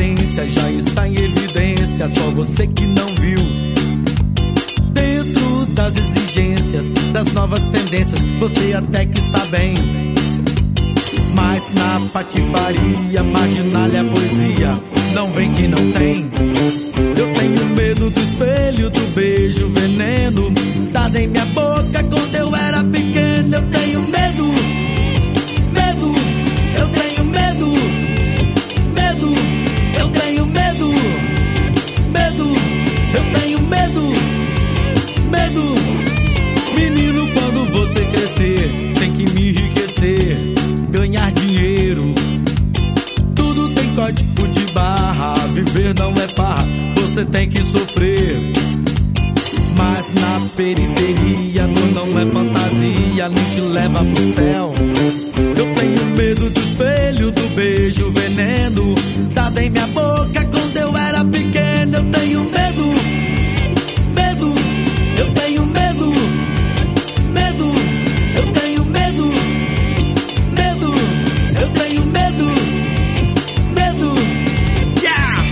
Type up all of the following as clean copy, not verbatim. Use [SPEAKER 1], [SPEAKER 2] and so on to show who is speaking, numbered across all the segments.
[SPEAKER 1] potência já está em evidência, só você que não viu. Dentro das exigências, das novas tendências, você até que está bem. Mas na patifaria, marginalha a poesia, não vem que não tem. Eu tenho medo do espelho, do beijo, veneno dado em minha boca quando eu era pequeno. Eu tenho medo, medo, eu tenho medo, medo, eu tenho medo, medo, eu tenho medo, medo. Menino, quando você crescer, tem que me enriquecer, ganhar dinheiro. Tudo tem código de barra, viver não é farra, você tem que sofrer. Mas na periferia, não é fantasia, não te leva pro céu. Eu tenho medo do espelho, do beijo, veneno dado em minha boca quando eu era pequeno. Eu tenho medo, medo, eu tenho medo, medo, eu tenho medo, medo, eu tenho medo, medo. Yeah!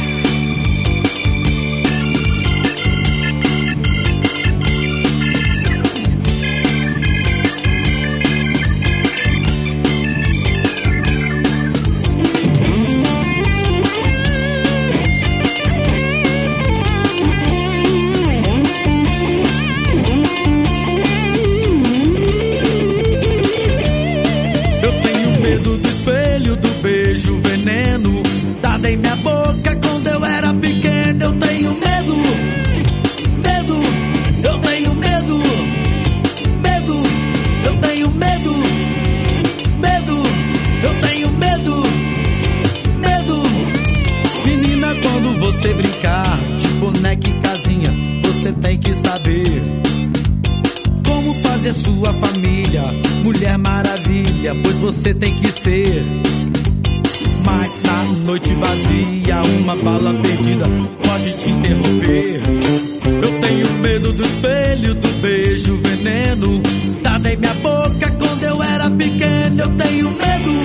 [SPEAKER 1] Veneno dado em minha boca quando eu era pequeno. Eu tenho medo, medo, eu tenho medo, medo, eu tenho medo, medo, eu tenho medo, medo. Menina, quando você brincar de boneca e casinha, você tem que saber como fazer sua família Mulher Maravilha, pois você tem que ser. Mas na noite vazia, uma bala perdida pode te interromper. Eu tenho medo do espelho, do beijo, veneno dado em minha boca quando eu era pequeno. Eu tenho medo,